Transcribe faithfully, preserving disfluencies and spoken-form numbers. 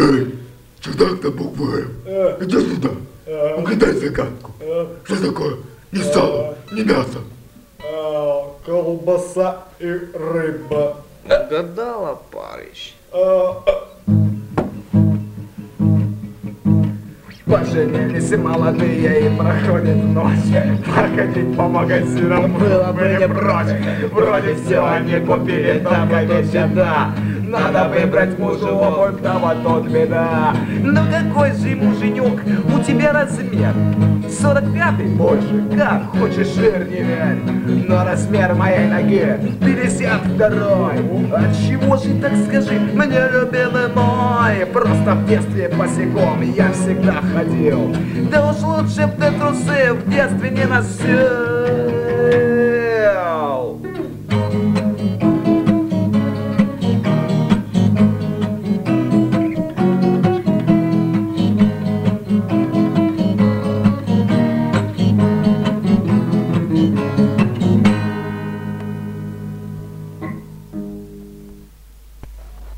Эй, чудак на букву М. Иди сюда. Угадай загадку. Что такое? Ни сало, ни мясо. Колбаса и рыба. Угадала, парень. Поженились молодые и проходит ночь. Проходить по магазинам было бы не прочь. Вроде все они купили, только ведь беда. Надо выбрать мужу обувь, да вот тут беда. Ну какой же муженек у тебя размер? сорок пятый больше, как хочешь верь, не верь. Но размер моей ноги пятьдесят второй. Отчего же так скажи, мне любимый мой? Просто в детстве босиком я всегда ходил. Да уж лучше б ты трусы в детстве не носил.